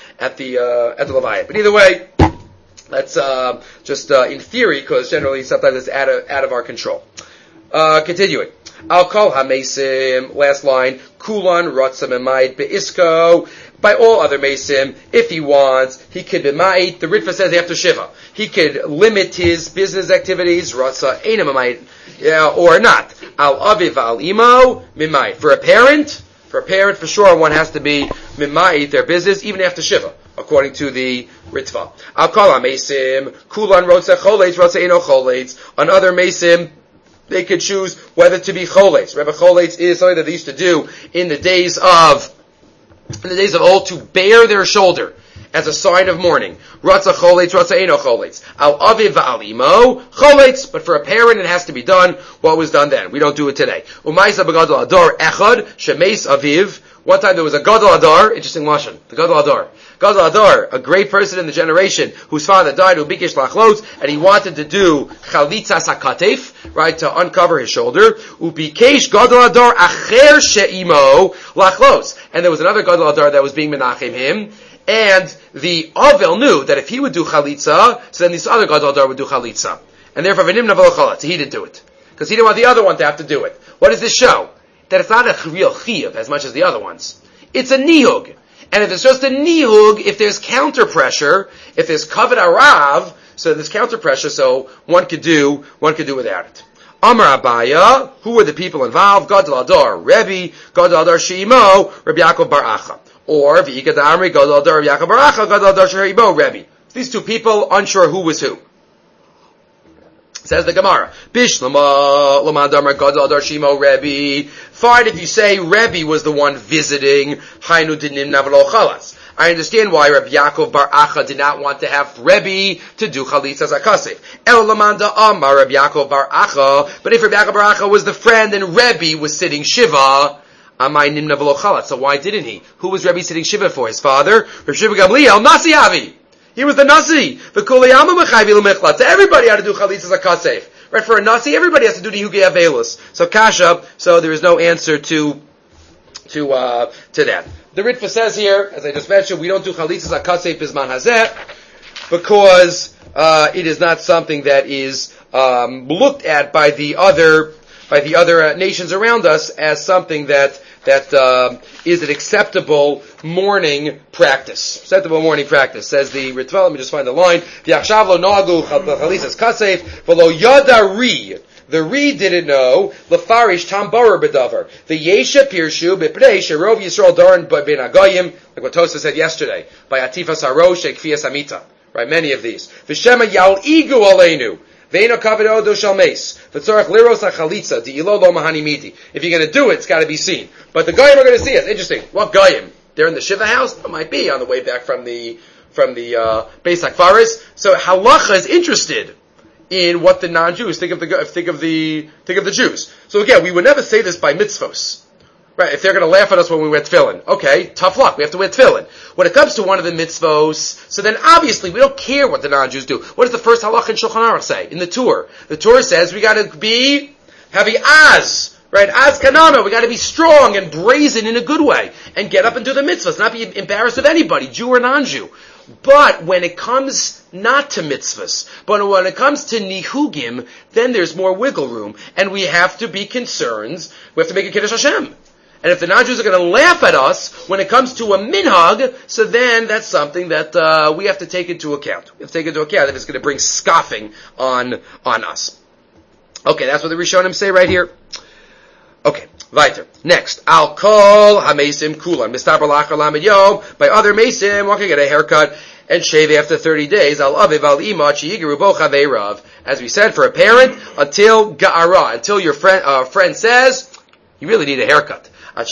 levayah. But either way, that's just in theory, because generally sometimes it's out of our control. Continuing. I'll call hamesim. Last line. Kulan rotzam emayit beisko. By all other mesim, if he wants, he could b'mayit. The Ritva says after Shiva, he could limit his business activities, ratza einam b'mayit, or not. Al aviv al imo mimayit. For a parent, for sure, one has to be mimayit their business even after Shiva, according to the Ritva. Al kol mesim kulan rotza choletz, ratza eino choletz. On other mesim, they could choose whether to be choletz. Rebbe choletz is something that they used to do in the days of old, to bare their shoulder as a sign of mourning. Ratza choletz, ratza eino choletz. Al aviv v'al imo choletz. But for a parent, it has to be done what was done then. We don't do it today. Umaysa b'gadol adar echad shemeis aviv. One time there was a gadol adar, interesting lashon, the gadol adar. Gadol adar, a great person in the generation whose father died, ubikish lachlos, and he wanted to do chalitzas hakatef, right, to uncover his shoulder. Ubikesh gadol adar acher she'imo lachlos. And there was another gadol adar that was being menachem him, and the Avel knew that if he would do chalitza, so then this other gadol adar would do chalitza. And therefore, v'nimna v'lo chalatz, he didn't do it. Because he didn't want the other one to have to do it. What does this show? That it's not a real chiyuv as much as the other ones. It's a nihug. And if it's just a nihug, if there's counter pressure, if there's kavod harav, so there's counter pressure, so one could do without it. Amar Abaya, who were the people involved? Gadol adar Rebbe, Gadol adar Sheimo, Rabbi Yaakov bar Acha. Or V'ikad Amri, Gadol adar Rabbi Yaakov bar Acha, Gadol adar Sheimo, Rebbe. These two people, unsure who was who. Says the Gemara, Bishlama, Lama Damar Gadol adar Shimo Rebbe. Fine if you say Rebbe was the one visiting, Hainu Dinim Navalo Chalas. I understand why Rabbi Yaakov bar Acha did not want to have Rebbe to do Chalitza Zakasif. El Lamanda Amar Rabbi Yaakov bar Acha. But if Rabbi Yaakov bar Acha was the friend and Rebbe was sitting Shiva, Amai Nimna V'lo Chalas. So why didn't he? Who was Rebbe sitting Shiva for? His father? Rabbi Shiva Gamliel, Nasi Avi. He was the Nasi. To everybody had to do Chalitza Zakasef. Right, for a Nasi, everybody has to do the Hugei Avelus. So Kasha, so there is no answer to that. The Ritva says here, as I just mentioned, we don't do Chalitza Zakasef Bisman Hazeh, because it is not something that is looked at by the other nations around us as something that is an acceptable mourning practice. Acceptable mourning practice. Says the Ritva, let me just find the line. V'yachshav lo noagu chalisas kasef v'lo yada ri. The Reed didn't know. Lefarish Tambarer bedavar. The Yesha Pirshu b'pnei sherov Yisrael daran ben Agoyim, like what Tosa said yesterday, by Atifas Harosh Ekfias Amita. Right, many of these. V'shema Yal Igu Aleinu. Ve'ino Kavod Odo Shal Meis. V'tzorach Liros HaChalitza. Di'ilo Lo Mahani Miti. If you're going to do it, it's got to be seen. But the Goyim are going to see it. Interesting. What Goyim? They're in the Shiva house? It might be on the way back from the Beis HaKfaris. So Halacha is interested in what the non-Jews think of the Jews. So again, we would never say this by mitzvos, right? If they're going to laugh at us when we wear tefillin, okay, tough luck. We have to wear tefillin. When it comes to one of the mitzvos, so then obviously we don't care what the non-Jews do. What does the first halach in Shulchan Aruch say in the Torah? The Torah says we got to have a az, right? Az kanama. We got to be strong and brazen in a good way and get up and do the mitzvahs, not be embarrassed of anybody, Jew or non-Jew. But when it comes not to mitzvahs, but when it comes to nihugim, then there's more wiggle room, and we have to be concerned. We have to make a kiddush Hashem. And if the non-Jews are going to laugh at us when it comes to a minhag, so then that's something that we have to take into account. We have to take into account if it's going to bring scoffing on us. Okay, that's what the Rishonim say right here. Okay, weiter. Next, Al kol hamesim kulan mistaber lachar lamed yom. By other mesim, one can get a haircut and shave after 30 days. Al aviv al ima chiyigeru bo chaveirav. As we said, for a parent, until ga'ara, until your friend says, you really need a haircut.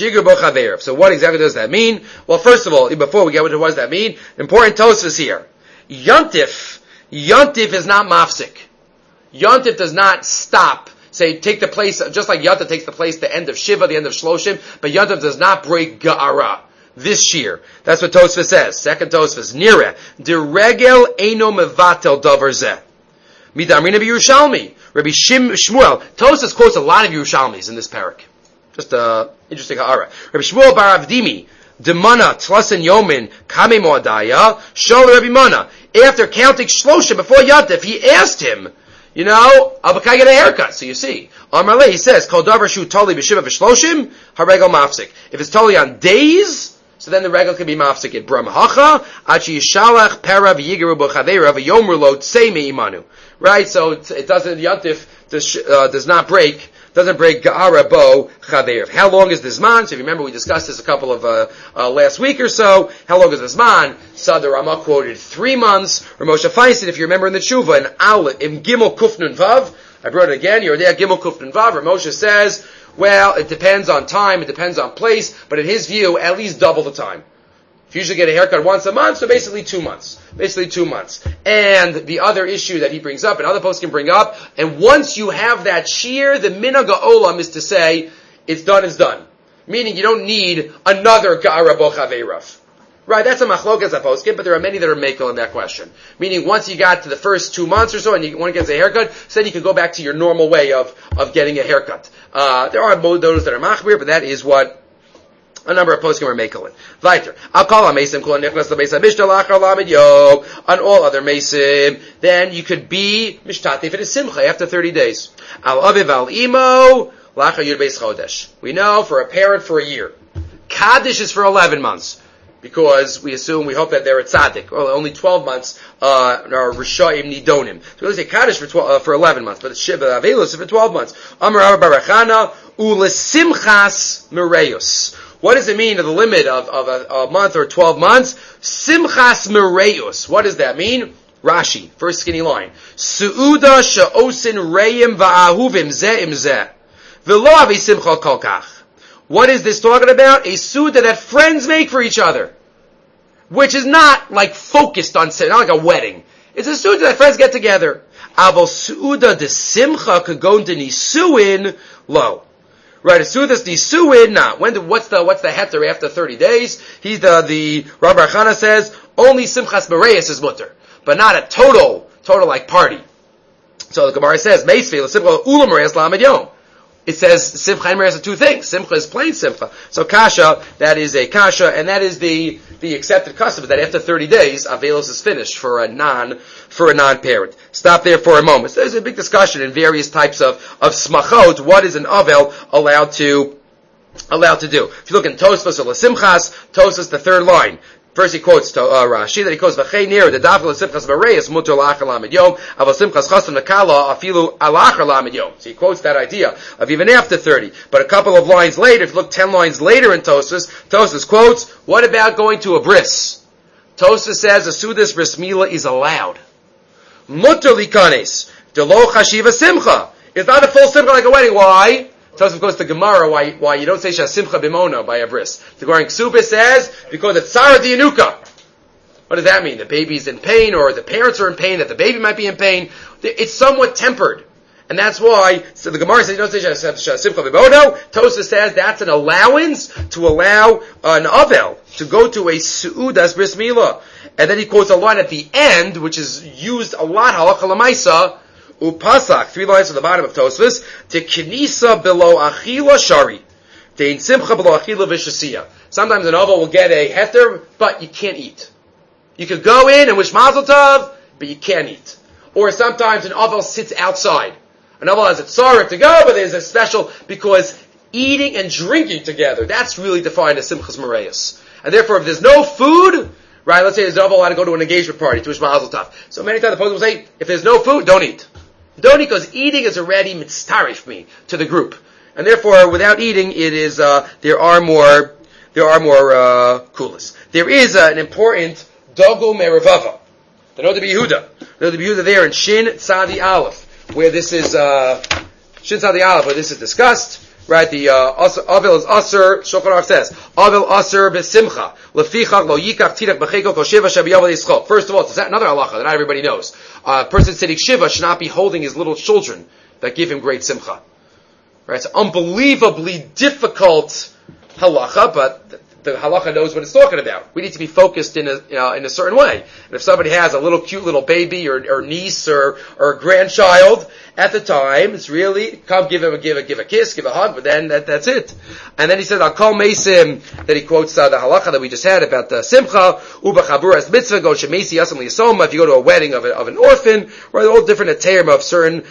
So what exactly does that mean? Well, first of all, before we get into what does that mean, important tosfos here. Yontif is not mafsik. Yontif does not stop. Say, take the place, just like Yontif takes the place, the end of Shiva, the end of Shloshim, but Yontif does not break Ga'ara this year. That's what Tosfos says. Second Tosfos, Nira, de regel eino mevatel davar zeh. Midamrin of Yerushalmi. Rabbi Shmuel. Tosfos quotes a lot of Yerushalmis in this parak. Just interesting ha'ara. Rabbi Shmuel bar Avdimi, Demana, Tlasen Yomin, Kame Moadaya, Shol Rabbi Mana. After counting Shloshim before Yontif, he asked him, can I get a haircut? So you see, Amarle, he says, Kol davar shu tali b'shiva v'shloshim, haregel mafsik. If it's tali on days, so then the regel can be mafsik. It bram hacha, achi yishalach pera v'yigeru b'chaveira v'yomru lo tzei me'imanu. Right, so it doesn't, Yontif does not break Ga'ara Bo Chaveir. How long is the Zman? So if you remember, we discussed this a couple of last week or so. How long is the Zman? So the Ramah quoted 3 months. Ramosha Feinstein, if you remember in the Tshuva, in Aleph, in Gimel Kufnun Vav, I brought it again, you're there, Gimel Kufnun Vav, Ramosha says, well, it depends on time, it depends on place, but in his view, at least double the time. If you usually get a haircut once a month, so basically 2 months. And the other issue that he brings up, and other posts can bring up, and once you have that shear, the minhag ha'olam is to say, it's done. Meaning you don't need another ga'ara bo chaveirav. Right, that's a machlokas poskim, but there are many that are makel in that question. Meaning once you got to the first 2 months or so, and one gets a haircut, so then you can go back to your normal way of getting a haircut. There are those that are machmir, but that is what a number of poskim are making. Weiter. I'll call on mesim kol nichnas lebeis hamishta lachar lamed yom. On all other mesim, then you could be mishtatif in a simcha after 30 days. Al aviv al imo lachar yud beis chodesh. We know for a parent for a year. Kaddish is for 11 months. Because we hope that they're a tzaddik. Well, only 12 months are Rishayim Nidonim. So we say Kaddish for 11 months, but it's Shiva Avelus for 12 months. Amar Abba Barachana, Ulesimchas Mereyus. What does it mean to the limit of a month or 12 months? Simchas Mereyus. What does that mean? Rashi, first skinny line. Su'uda sha'osin reyim va'ahuvim zeh im zeh. V'lo avi simcha kolkach. What is this talking about? A suda that friends make for each other. Which is not like focused on, not like a wedding. It's a suda that friends get together. Aval suda de simcha could go into nisuin lo. Right, a suda that's nisuin, nah. What's the heter after 30 days? The Rabbi Chana says, only simchas mereyus is mutter. But not a total like party. So the Gemara says, meisvei l'simcha ulam mereyus lamed yom. it says simcha and meres are two things. Simcha is plain simcha. So kasha, that is a kasha, and that is the accepted custom, is that after 30 days, avelos is finished for a non-parent. Stop there for a moment. So there's a big discussion in various types of smachot. What is an avel allowed to do? If you look in Tosfos or L'Simchas, Tosfos, the third line. First he quotes Rashi, that he quotes V'chei nir the dafel l'simchas b'reis muter l'achar lamed yom aval simchas chasam nekala afilu alachar lamed yom. So he quotes that idea of even after 30. But a couple of lines later, if you look 10 lines later in Tosfos quotes, what about going to a bris? Tosfos says a sudas bris milah is allowed. Muter likanes delo chashiva simcha. It's not a full simcha like a wedding. Why? Tosfos goes to Gemara why you don't say Shasimcha Bimona by a bris. The Gemara in Ksubis says because it's Tzara Dianuka. What does that mean? The baby's in pain, or the parents are in pain, that the baby might be in pain. It's somewhat tempered. And that's why, so the Gemara says you don't say Shasimcha Bimona. Tosfos says that's an allowance to allow an Avel to go to a Su'udas Bris Milah. And then he quotes a line at the end, which is used a lot, Halacha L'Maisa, Upasak, 3 lines at the bottom of Tosfos, te kinisa below achila shari, te in simcha below achila v'shasiya. Sometimes an oval will get a heter, but you can't eat. You could go in and wish mazel tov, but you can't eat. Or sometimes an oval sits outside. An oval has a tzarek to go, but there's a special, because eating and drinking together, that's really defined as simchas mereis. And therefore, if there's no food, right, let's say there's an oval allowed to go to an engagement party to wish mazel tov. So many times the poskim will say, if there's no food, don't eat. Don't eat, because eating is already mitztarif me to the group, and therefore, without eating, it is there are more kulas. There is an important dogul merivava. The Noda B'Yehuda there in Shin Tzadi Aleph, where this is Shin Tzadi Aleph, where this is discussed. Right, the Avel is Aser. Shulchan Aruch says Avel Aser b'Simcha lefichach lo yikach tirach b'cheko kol shiva shebiyavel yischol. First of all, it's another halacha that not everybody knows. A person sitting shiva should not be holding his little children that give him great simcha. Right, it's unbelievably difficult halacha, but the halacha knows what it's talking about. We need to be focused in a certain way. And if somebody has a little cute little baby or niece or grandchild at the time, it's really come give a kiss, give a hug, but then that's it. And then he said, "I'll call Mesim," that he quotes the halacha that we just had about the simcha uba chaburas mitzvah go shemesi yasam liyasoma. If you go to a wedding of an orphan, right, all different term of certain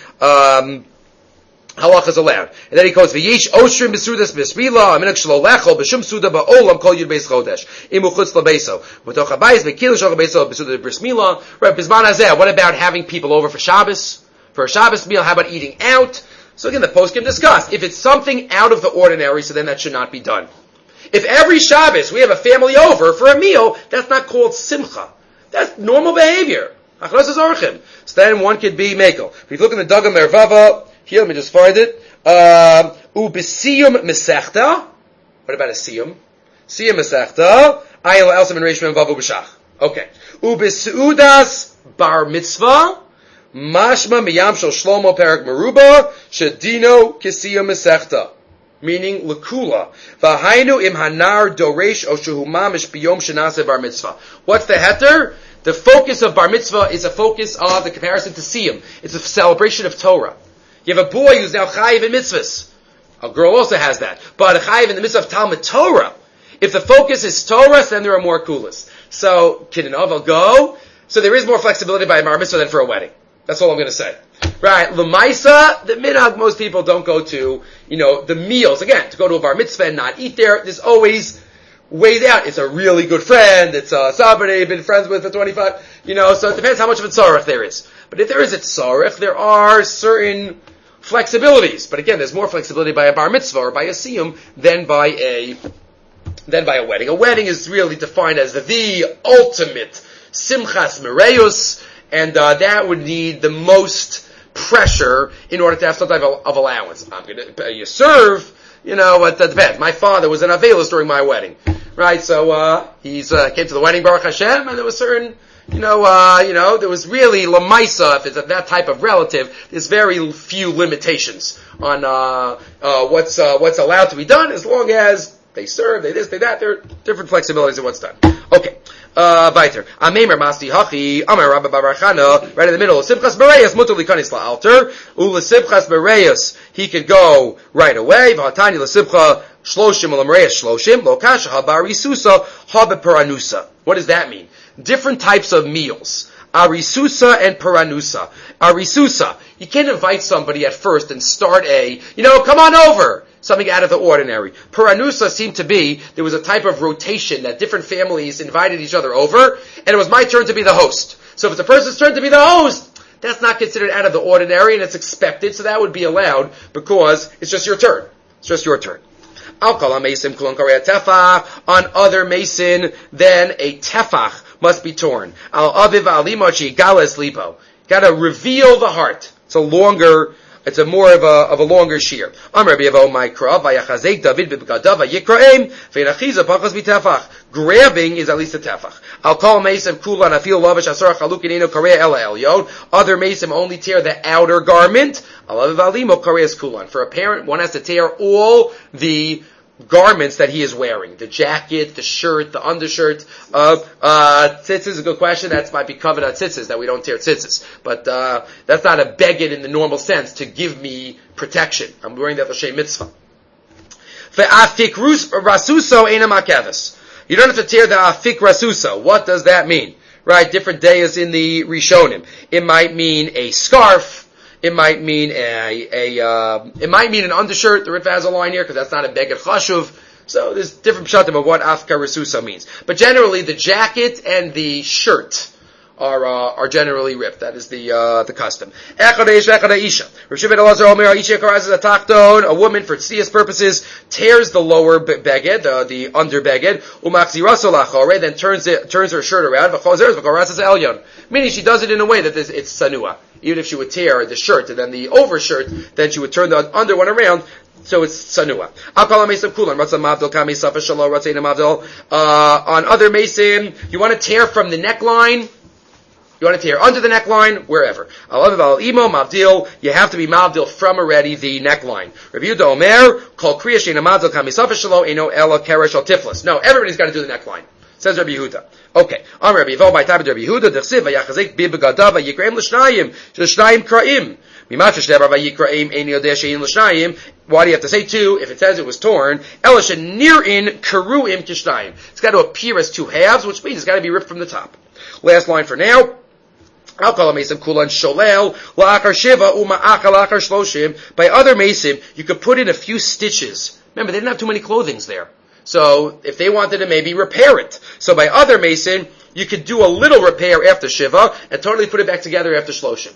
halachas allowed. And then he quotes, "V'yesh oshrim b'sudas b'smila, aminak shlo lechol b'shum suda ba'olam kol yud beis chodesh imu chutz labeso v'toch habayis v'kil shol beso b'suda b'smila." Right, b'zman hazeh. What about having people over for Shabbos? For a Shabbos meal, how about eating out? So again, the poskim discuss. If it's something out of the ordinary, so then that should not be done. If every Shabbos we have a family over for a meal, that's not called simcha. That's normal behavior. So then one could be mekel. If you look in the Dagam Mervava, here, let me just find it. Ubisiyum mesechta. What about a siyum? Siyum mesechta. Ayel elsam and reishim vavu b'shach. Okay. Ubisudas bar mitzvah. Mashma miyam shel shlomo perak meruba. Shadino kisiyum mesechta. Meaning lekula. V'hainu im hanar doresh o shehu mamish biyom shenase bar mitzvah. What's the heter? The focus of bar mitzvah is a focus of the comparison to siyum. It's a celebration of Torah. You have a boy who's now chayiv in mitzvahs. A girl also has that. But a chayiv in the mitzvah of Talmud Torah. If the focus is Torah, then there are more kulas. So, can an oval go? So there is more flexibility by a bar mitzvah than for a wedding. That's all I'm going to say. Right, l'maisa, the minhag, most people don't go to, the meals. Again, to go to a bar mitzvah and not eat there, there's always ways out. It's a really good friend, it's somebody you've been friends with for 25, so it depends how much of a tzarech there is. But if there is a tzarech, there are certain flexibilities. But again, there's more flexibility by a bar mitzvah or by a siyum than by a wedding. A wedding is really defined as the ultimate simchas mereus, and that would need the most pressure in order to have some type of allowance. You serve, it depends. My father was an avelus during my wedding, right? So he's came to the wedding, Baruch Hashem, and there was certain, there was really lamaisa. If it's that type of relative, there's very few limitations on what's allowed to be done, as long as they serve, they this, they that. There are different flexibilities in what's done. Okay. Weiter. Amemer Masti Hachi, Amar Rabba Barachana, right in the middle. Simchas Bereis, Mutter Likanis La'alter. Ula Simchas Bereis, he could go right away. V'hatani L'Simcha, Shloshim L'Mreis Shloshim, Lo Kasha Habarisusa, Habeparanusa. What does that mean? Different types of meals. Arisusa and Paranusa. Arisusa, you can't invite somebody at first and start come on over. Something out of the ordinary. Paranusa seemed to be, there was a type of rotation that different families invited each other over, and it was my turn to be the host. So if it's a person's turn to be the host, that's not considered out of the ordinary, and it's expected, so that would be allowed, because it's just your turn. It's just your turn. On other mason, then a tefach must be torn. Gotta reveal the heart. It's more of a longer shear. Grabbing is at least a tefach. I'll call mesim kulan afil lavish asar chalukin eno korea ela elyon. Other mesim only tear the outer garment. Alav valimo korea's kulan. For a parent, one has to tear all the garments that he is wearing. The jacket, the shirt, the undershirt. Tzitzis is a good question. That might be covered at tzitzis, that we don't tear tzitzis. But that's not a beged in the normal sense to give me protection. I'm wearing that l'shem mitzvah. Ve'afik rasuso ena makeves. You don't have to tear the afik rasuso. What does that mean? Right, different days in the Rishonim. It might mean a scarf. It might mean it might mean an undershirt. The Ritva has a line here because that's not a beged chashuv. So there's different pshatim of what afka rasusa means. But generally, the jacket and the shirt are generally ripped. That is the custom. A woman, for tznius purposes, tears the lower beged, the under beged, then turns her shirt around, meaning she does it in a way that it's sanua. Even if she would tear the shirt and then the overshirt, then she would turn the under one around, so it's sanua. On other mason, you want to tear from the neckline. You want to tear under the neckline, wherever. You have to be mavdil from already the neckline. No, everybody's got to do the neckline. Says Rabbi Yehuda. Okay. Rabbi Yevo by time of Rabbi Yehuda, Dechsiv v'yachazek b'begadav v'yikraim l'shnayim kraim. Why do you have to say two if it says it was torn? It's got to appear as two halves, which means it's got to be ripped from the top. Last line for now. By other mason, you could put in a few stitches. Remember, they didn't have too many clothings there. So, if they wanted to maybe repair it. So by other mason, you could do a little repair after Shiva, and totally put it back together after Shloshim.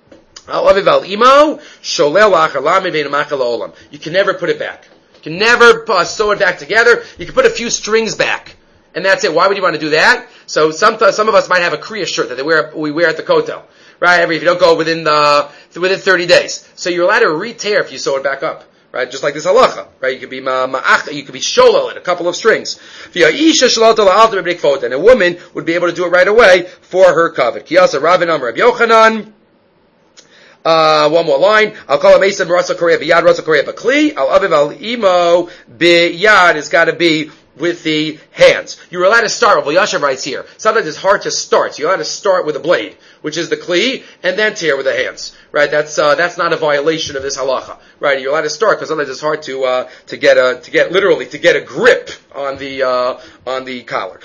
You can never put it back. You can never sew it back together. You can put a few strings back. And that's it. Why would you want to do that? So some of us might have a Kriya shirt that we wear at the kotel. Right? If you don't go within 30 days. So you're allowed to re-tear if you sew it back up. Right, just like this halacha, right? You could be you could be sholal in a couple of strings. And a woman would be able to do it right away for her kavod. Kiyasa Rabin Amar Rabbi Yochanan. One more line. I'll call a mason rasa korea biyad rasa korea bakli. Al aviv al imo biyad has got to be with the hands. You're allowed to start. Well, Yashav writes here. Sometimes it's hard to start. So you're allowed to start with a blade, which is the kli, and then tear with the hands. Right? That's not a violation of this halacha. Right? You're allowed to start because sometimes it's hard to get a grip on the collar.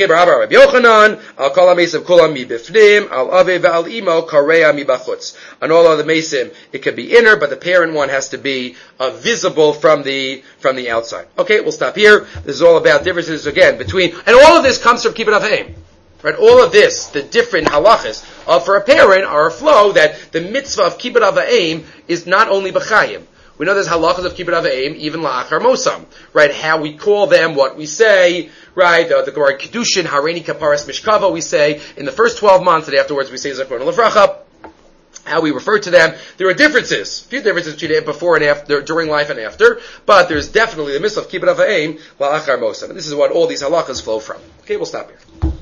On all other mesim, it can be inner, but the parent one has to be visible from the outside. Okay, we'll stop here. This is all about differences again between, and all of this comes from Kibbut Avim. Right, all of this, the different halachas for a parent are a flow that the mitzvah of Kibbut Avim is not only b'chayim. We know there's halachas of Kibbut Avim, even la'achar mosam. Right, how we call them, what we say, right, the Gemara Kedushin, Hareini Kaparas Mishkava, we say in the first 12 months, and afterwards we say Zechron Levracha. How we refer to them. There are differences, a few differences between before and after, during life and after, but there's definitely the mitzvah of Kibbut Avim, la'achar mosam. And this is what all these halachas flow from. Okay, we'll stop here.